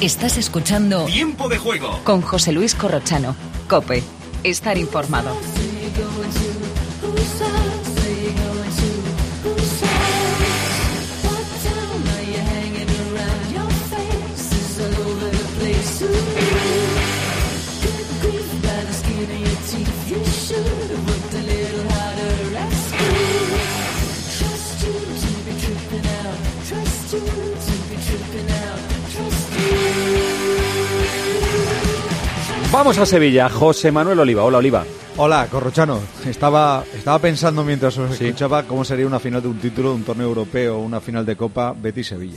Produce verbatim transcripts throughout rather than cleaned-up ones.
Estás escuchando Tiempo de Juego con José Luis Corrochano. COPE. Estar informado. Vamos a Sevilla, José Manuel Oliva. Hola, Oliva. Hola, Corrochano. Estaba, estaba pensando mientras os ¿Sí? escuchaba cómo sería una final de un título, de un torneo europeo, una final de Copa Betis-Sevilla.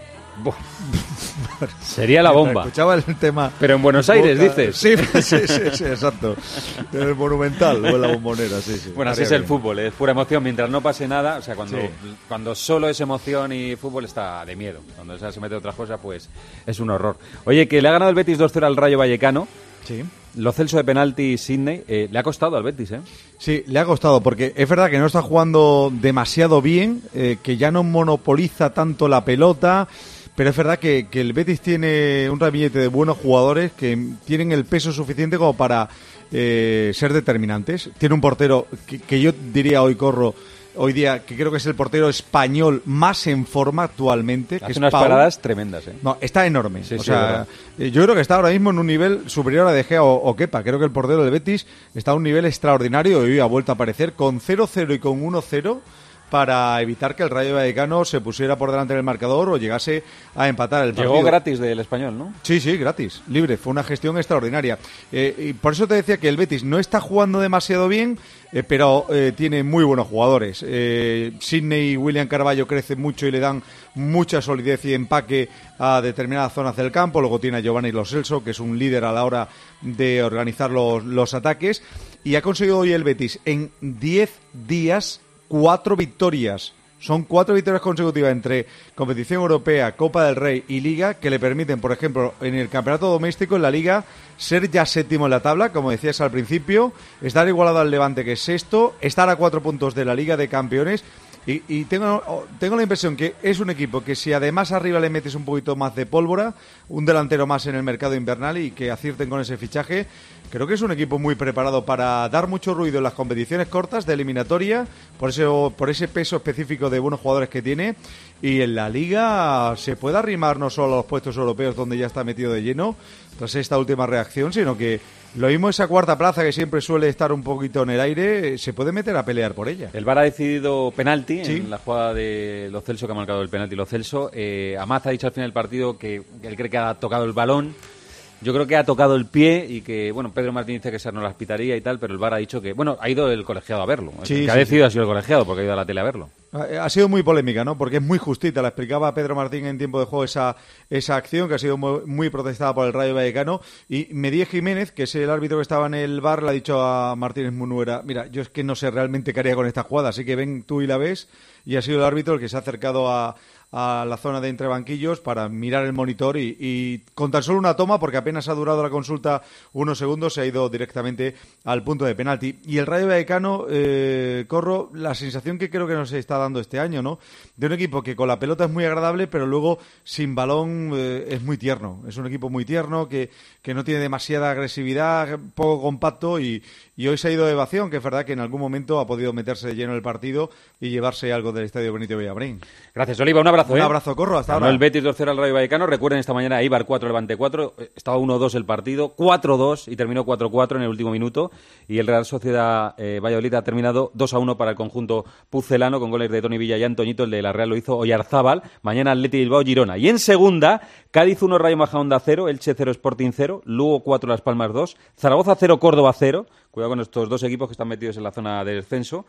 Sería la bomba. Escuchaba el tema. Pero en Buenos Aires, Boca... dices. Sí, sí, sí, sí, exacto. En el Monumental o en la Bombonera, sí, sí. Bueno, así es bien. el fútbol, es pura emoción. Mientras no pase nada, o sea, cuando, Sí. cuando solo es emoción y fútbol está de miedo. Cuando o sea, se mete otra cosa, pues es un horror. Oye, que le ha ganado el Betis dos cero al Rayo Vallecano. Sí. Lo Celso de penalti Sidney, eh, le ha costado al Betis, ¿eh? Sí, le ha costado, porque es verdad que no está jugando demasiado bien, eh, que ya no monopoliza tanto la pelota, pero es verdad que, que el Betis tiene un ramillete de buenos jugadores que tienen el peso suficiente como para eh, ser determinantes. Tiene un portero que, que yo diría hoy, Corro, hoy día, que creo que es el portero español más en forma actualmente. Que Hace es unas Pau. paradas tremendas, ¿eh? No, está enorme. Sí, o sí, sea, eh, yo creo que está ahora mismo en un nivel superior a De Gea o, o Kepa. Creo que el portero del Betis está a un nivel extraordinario y hoy ha vuelto a aparecer con cero cero y con uno cero para evitar que el Rayo Vallecano se pusiera por delante del marcador o llegase a empatar el partido. Llegó gratis del Español, ¿no? Sí, sí, gratis, libre. Fue una gestión extraordinaria. Eh, y por eso te decía que el Betis no está jugando demasiado bien, eh, pero eh, tiene muy buenos jugadores. Eh, Sidney y William Carvalho crecen mucho y le dan mucha solidez y empaque a determinadas zonas del campo. Luego tiene a Giovanni Lo Celso, que es un líder a la hora de organizar los, los ataques. Y ha conseguido hoy el Betis en diez días cuatro victorias. Son cuatro victorias consecutivas entre competición europea, Copa del Rey y Liga, que le permiten, por ejemplo, en el campeonato doméstico, en la Liga, ser ya séptimo en la tabla, como decías al principio, estar igualado al Levante, que es sexto, estar a cuatro puntos de la Liga de Campeones. Y, y tengo, tengo la impresión que es un equipo que si además arriba le metes un poquito más de pólvora, un delantero más en el mercado invernal y que acierten con ese fichaje, creo que es un equipo muy preparado para dar mucho ruido en las competiciones cortas de eliminatoria, por eso, por ese peso específico de buenos jugadores que tiene, y en la Liga se puede arrimar no solo a los puestos europeos donde ya está metido de lleno tras esta última reacción, sino que lo mismo esa cuarta plaza que siempre suele estar un poquito en el aire, se puede meter a pelear por ella. El V A R ha decidido penalti Sí. en la jugada de Lo Celso, que ha marcado el penalti Lo Celso. Eh, Amaz ha dicho al final del partido que él cree que ha tocado el balón. Yo creo que ha tocado el pie y que, bueno, Pedro Martín dice que esa no las pitaría y tal, pero el V A R ha dicho que, bueno, ha ido el colegiado a verlo. Sí, el que sí, ha decidido sí. ha sido el colegiado porque ha ido a la tele a verlo. Ha sido muy polémica, ¿no? Porque es muy justita. La explicaba Pedro Martín en tiempo de juego esa, esa acción que ha sido muy, muy protestada por el Rayo Vallecano. Y Medí Jiménez, que es el árbitro que estaba en el V A R, le ha dicho a Martínez Munuera: mira, yo es que no sé realmente qué haría con esta jugada, así que ven tú y la ves. Y ha sido el árbitro el que se ha acercado a, a la zona de entrebanquillos para mirar el monitor y, y con tan solo una toma, porque apenas ha durado la consulta unos segundos, se ha ido directamente al punto de penalti. Y el Rayo Vallecano, eh, Corro, la sensación que creo que nos está dando este año, ¿no? De un equipo que con la pelota es muy agradable, pero luego sin balón eh, es muy tierno. Es un equipo muy tierno, que, que no tiene demasiada agresividad, poco compacto, y, y hoy se ha ido de evasión, que es verdad que en algún momento ha podido meterse de lleno en el partido y llevarse algo del estadio Benito Villamarín. Gracias, Oliva. Un abrazo. Un ¿eh? abrazo, Corro. Hasta Ganó ahora. el Betis dos cero al Rayo Vallecano. Recuerden, esta mañana Eibar cuatro, Levante cuatro. Estaba uno dos el partido, cuatro dos y terminó cuatro cuatro en el último minuto. Y el Real Sociedad eh, Valladolid ha terminado dos a uno para el conjunto pucelano, con goles de Toni Villa y Antoñito. El de la Real lo hizo Oyarzábal. Mañana Athletic Bilbao, Girona. Y en segunda, Cádiz uno, Rayo Majadahonda cero, Elche cero, Sporting cero, Lugo cuatro, Las Palmas dos, Zaragoza cero, Córdoba cero. Cuidado con estos dos equipos que están metidos en la zona de descenso.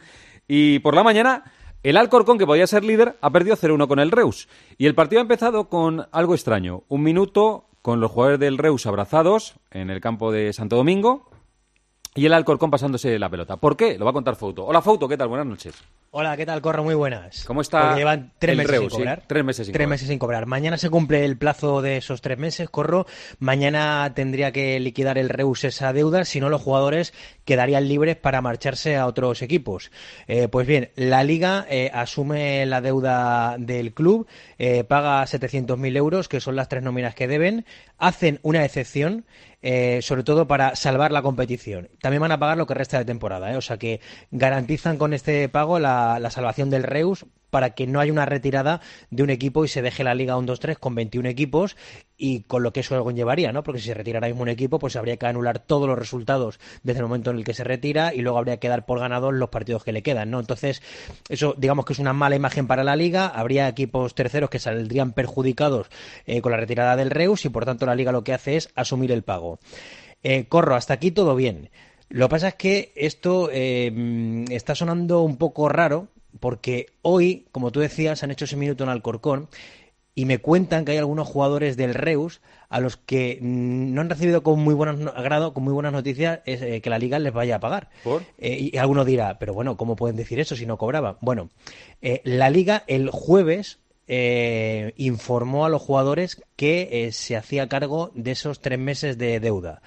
Y por la mañana, el Alcorcón, que podía ser líder, ha perdido cero uno con el Reus. Y el partido ha empezado con algo extraño. Un minuto con los jugadores del Reus abrazados en el campo de Santo Domingo y el Alcorcón pasándose la pelota. ¿Por qué? Lo va a contar Fouto. Hola, Fouto, ¿qué tal? Buenas noches. Hola, ¿qué tal, Corro? Muy buenas. ¿Cómo está? Porque llevan tres el meses Reus, sin cobrar. Sí, tres meses sin tres cobrar. meses sin cobrar. Mañana se cumple el plazo de esos tres meses, Corro. Mañana tendría que liquidar el Reus esa deuda, si no los jugadores quedarían libres para marcharse a otros equipos. Eh, pues bien, la Liga eh, asume la deuda del club, eh, paga setecientos mil euros, que son las tres nóminas que deben, hacen una excepción, Eh, sobre todo para salvar la competición. También van a pagar lo que resta de temporada, ¿eh? O sea que garantizan con este pago la, la salvación del Reus para que no haya una retirada de un equipo y se deje la Liga uno dos tres con veintiún equipos y con lo que eso conllevaría, ¿no? Porque si se retira ahora mismo un equipo, pues habría que anular todos los resultados desde el momento en el que se retira y luego habría que dar por ganador los partidos que le quedan, ¿no? Entonces, eso digamos que es una mala imagen para la Liga, habría equipos terceros que saldrían perjudicados eh, con la retirada del Reus y por tanto la Liga lo que hace es asumir el pago. Eh, Corro, hasta aquí todo bien. Lo que pasa es que esto eh, está sonando un poco raro porque hoy, como tú decías, han hecho ese minuto en Alcorcón y me cuentan que hay algunos jugadores del Reus a los que no han recibido con muy buen agrado, con muy buenas noticias, eh, que la Liga les vaya a pagar. ¿Por? Eh, y alguno dirá, pero bueno, ¿cómo pueden decir eso si no cobraban? Bueno, eh, la Liga el jueves eh, informó a los jugadores que eh, se hacía cargo de esos tres meses de deuda.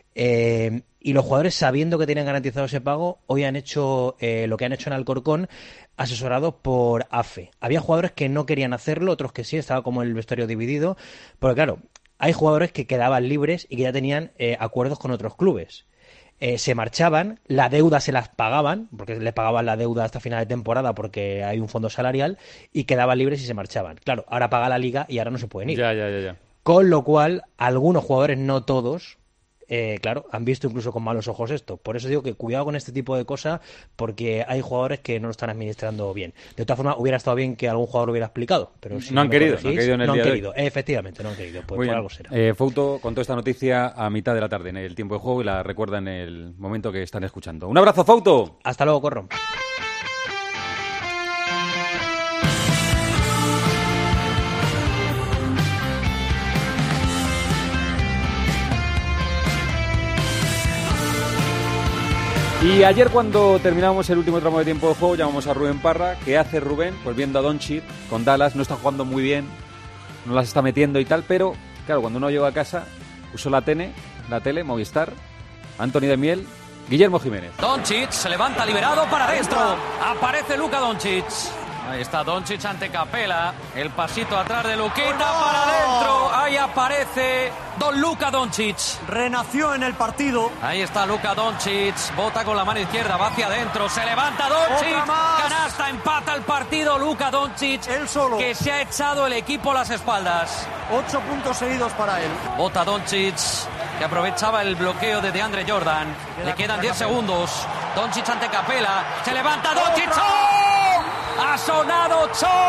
Eh, y los jugadores, sabiendo que tenían garantizado ese pago, hoy han hecho eh, lo que han hecho en Alcorcón, asesorados por A F E. Había jugadores que no querían hacerlo, otros que sí, estaba como el vestuario dividido, porque claro, hay jugadores que quedaban libres y que ya tenían eh, acuerdos con otros clubes. Eh, se marchaban, la deuda se las pagaban, porque le pagaban la deuda hasta final de temporada porque hay un fondo salarial, y quedaban libres y se marchaban. Claro, ahora paga la Liga y ahora no se pueden ir. Ya, ya, ya, ya. Con lo cual, algunos jugadores, no todos, eh, claro, han visto incluso con malos ojos esto. Por eso digo que cuidado con este tipo de cosas, porque hay jugadores que no lo están administrando bien. De todas formas, hubiera estado bien que algún jugador lo hubiera explicado, pero si no han me querido, corregís, no han querido en el no día han de querido. Efectivamente, no han querido, pues Muy por bien. algo será. Eh, Fouto contó esta noticia a mitad de la tarde en el tiempo de juego y la recuerda en el momento que están escuchando. Un abrazo, Fouto. Hasta luego, Corro. Y ayer, cuando terminamos el último tramo de tiempo de juego, llamamos a Rubén Parra. ¿Qué hace Rubén? Pues viendo a Doncic con Dallas, no está jugando muy bien, no las está metiendo y tal, pero claro, cuando uno llega a casa, puso la tele, la tele, Movistar, Anthony de Miel, Guillermo Jiménez. Doncic se levanta liberado para adentro. Aparece Luka Doncic. Ahí está Doncic ante Capela. El pasito atrás de Luquita para adentro. Ahí aparece Don Luka Doncic. Renació en el partido. Ahí está Luka Doncic. Bota con la mano izquierda, va hacia adentro. Se levanta Doncic. Canasta, empata el partido Luka Doncic. Él solo. Que se ha echado el equipo a las espaldas. Ocho puntos seguidos para él. Bota Doncic, que aprovechaba el bloqueo de DeAndre Jordan. Le quedan diez segundos. Doncic ante Capela. Se levanta Doncic. ¡Oh! Ha sonado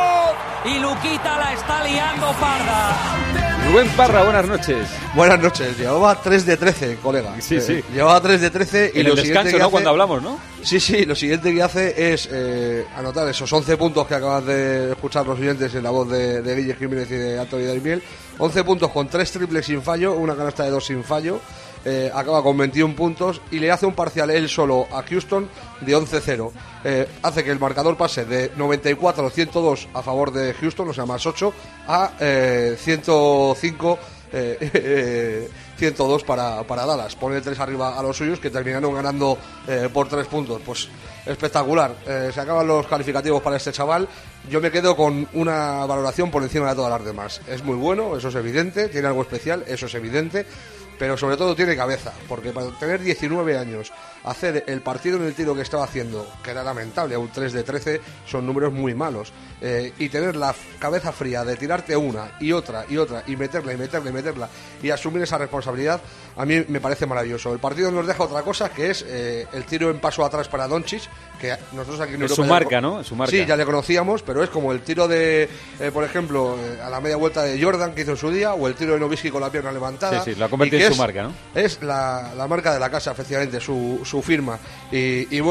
Cho y Luquita la está liando parda. Rubén Parra, buenas noches. Buenas noches. Llevaba tres de trece, colega. Sí, sí. Eh, llevaba tres de trece y En lo el siguiente descanso, que ¿no? hace... Cuando hablamos, ¿no? Sí, sí, lo siguiente que hace es eh, anotar esos once puntos que acabas de escuchar los oyentes en la voz de, de Guille Jiménez y de Antonio Del Miel. once puntos con tres triples sin fallo, una canasta de dos sin fallo. Eh, acaba con veintiún puntos y le hace un parcial él solo a Houston de once cero. Eh, hace que el marcador pase de noventa y cuatro a ciento dos a favor de Houston, o sea, más ocho, a eh, ciento cinco, eh, eh, ciento dos para, para Dallas. Pone tres arriba a los suyos, que terminaron ganando eh, por tres puntos. Pues espectacular. Eh, se acaban los calificativos para este chaval. Yo me quedo con una valoración por encima de todas las demás. Es muy bueno, eso es evidente. Tiene algo especial, eso es evidente. Pero sobre todo tiene cabeza, porque para tener diecinueve años, hacer el partido en el tiro que estaba haciendo, que era lamentable, a un tres de trece, son números muy malos, eh, y tener la cabeza fría de tirarte una y otra y otra, y meterla y meterla y meterla, y asumir esa responsabilidad, a mí me parece maravilloso. El partido nos deja otra cosa, que es eh, el tiro en paso atrás para Doncic, que nosotros aquí en Es Europa su marca, ¿no? Es su marca. Sí, ya le conocíamos, pero es como el tiro de, eh, por ejemplo, eh, a la media vuelta de Jordan, que hizo en su día, o el tiro de Nowitzki con la pierna levantada. Sí, sí, lo ha convertido en es, su marca, ¿no? Es la, la marca de la casa, efectivamente, su, su firma. Y, y bueno, a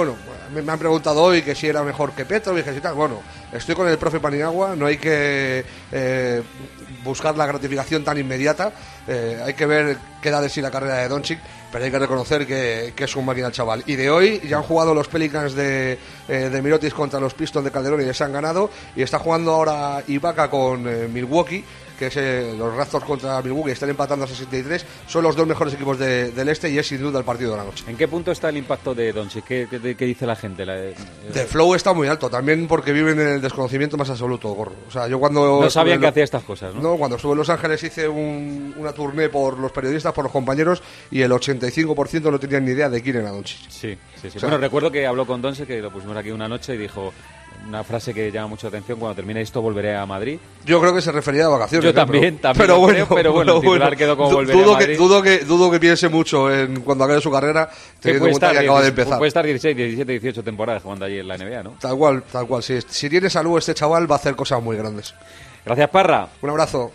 me, me han preguntado hoy que si era mejor que Petrovic y tal. Bueno, estoy con el profe Paniagua, no hay que eh, buscar la gratificación tan inmediata, eh, hay que ver qué da de sí la carrera de Doncic, pero hay que reconocer que, que es un máquina el chaval. Y de hoy ya han jugado los Pelicans de, eh, de Mirotic contra los Pistons de Calderón y les han ganado, y está jugando ahora Ibaka con eh, Milwaukee, que es eh, los Raptors contra Milwaukee, están empatando a sesenta y tres, son los dos mejores equipos de, del este y es sin duda el partido de la noche. ¿En qué punto está el impacto de Doncic? ¿Qué, qué, qué dice la gente? La, eh, de flow está muy alto, también porque viven en el desconocimiento más absoluto, Gorro. O sea, yo cuando... No sabían que hacía estas cosas, ¿no? No, cuando estuve en Los Ángeles hice un, una tournée por los periodistas, por los compañeros, y el ochenta y cinco por ciento no tenían ni idea de quién era Doncic. Sí, sí, sí. O sea, bueno, recuerdo que habló con Doncic, que lo pusimos aquí una noche, y dijo... Una frase que llama mucho la atención: cuando termine esto volveré a Madrid. Yo creo que se refería a vacaciones. Yo también, pero, también pero bueno, creo, pero bueno, el titular bueno, quedó como du- volveré dudo a Madrid. Que, dudo, que, dudo que piense mucho en cuando acabe su carrera, teniendo en cuenta que acaba de empezar. Puede estar dieciséis, diecisiete, dieciocho temporadas jugando allí en la N B A, ¿no? Tal cual, tal cual. Si, si tiene salud este chaval va a hacer cosas muy grandes. Gracias, Parra. Un abrazo.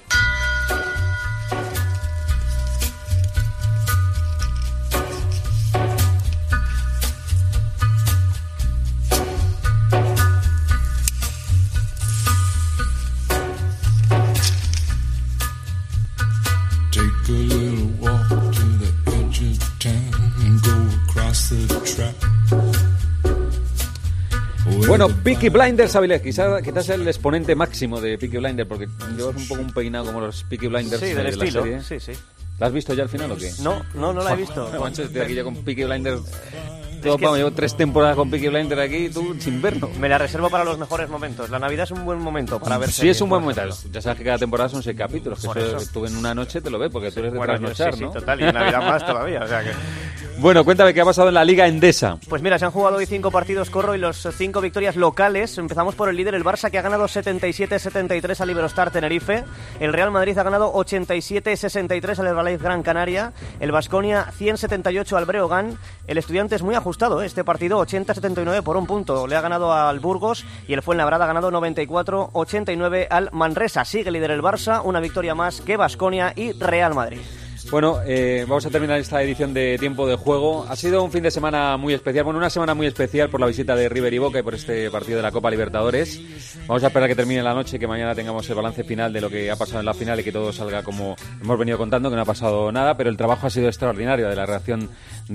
Bueno, Peaky Blinders, Avilés, quizás quizás el exponente máximo de Peaky Blinders, porque llevas un poco un peinado como los Peaky Blinders. Sí, de, del de estilo, la serie. sí, sí. ¿La has visto ya al final o qué? No, no, no la he visto. Oh, mancho, estoy aquí ya con Peaky Blinders. Todo, vamos, llevo tres temporadas con Peaky Blinders aquí, tú sin verlo. Me la reservo para los mejores momentos. La Navidad es un buen momento para ver. Sí, es un buen momento. Ya sabes que cada temporada son seis capítulos. Que Por eso, eso. tú en una noche te lo ves, porque tú eres de Bueno, yo trasnochar, sí, ¿no? sí, total, y en Navidad más todavía, o sea que... Bueno, cuéntame qué ha pasado en la Liga Endesa. Pues mira, se han jugado hoy cinco partidos, Corro, y los cinco victorias locales. Empezamos por el líder, el Barça, que ha ganado setenta y siete setenta y tres al Iberostar Tenerife. El Real Madrid ha ganado ochenta y siete sesenta y tres al Herbalife Gran Canaria. El Baskonia ciento setenta y ocho al Breogán. El Estudiantes muy ajustado, ¿eh? Este partido ochenta setenta y nueve por un punto. Le ha ganado al Burgos, y el Fuenlabrada ha ganado noventa y cuatro ochenta y nueve al Manresa. Sigue líder el Barça, una victoria más que Baskonia y Real Madrid. Bueno, eh, vamos a terminar esta edición de Tiempo de Juego. Ha sido un fin de semana muy especial, bueno, una semana muy especial por la visita de River y Boca y por este partido de la Copa Libertadores. Vamos a esperar a que termine la noche, que mañana tengamos el balance final de lo que ha pasado en la final y que todo salga como hemos venido contando, que no ha pasado nada, pero el trabajo ha sido extraordinario de la redacción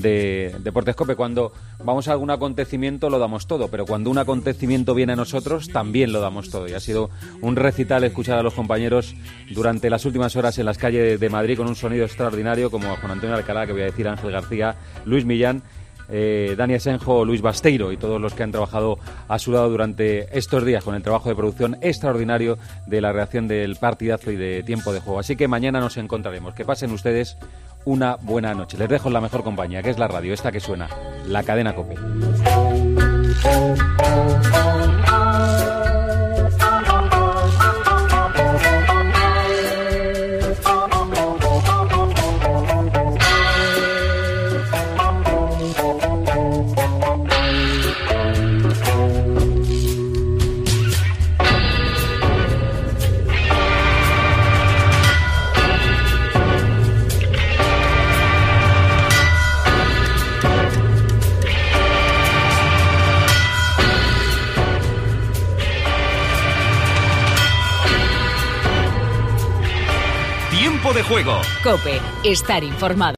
de Deportes Cope. Cuando vamos a algún acontecimiento lo damos todo, pero cuando un acontecimiento viene a nosotros también lo damos todo, y ha sido un recital escuchar a los compañeros durante las últimas horas en las calles de Madrid con un sonido extraordinario, como a Juan Antonio Alcalá, que voy a decir, Ángel García, Luis Millán, eh, Dani Asenjo, Luis Basteiro y todos los que han trabajado a su lado durante estos días con el trabajo de producción extraordinario de la redacción del partidazo y de Tiempo de Juego. Así que mañana nos encontraremos. Que pasen ustedes una buena noche. Les dejo en la mejor compañía, que es la radio, esta que suena, la cadena COPE. Tiempo de Juego. COPE, estar informado.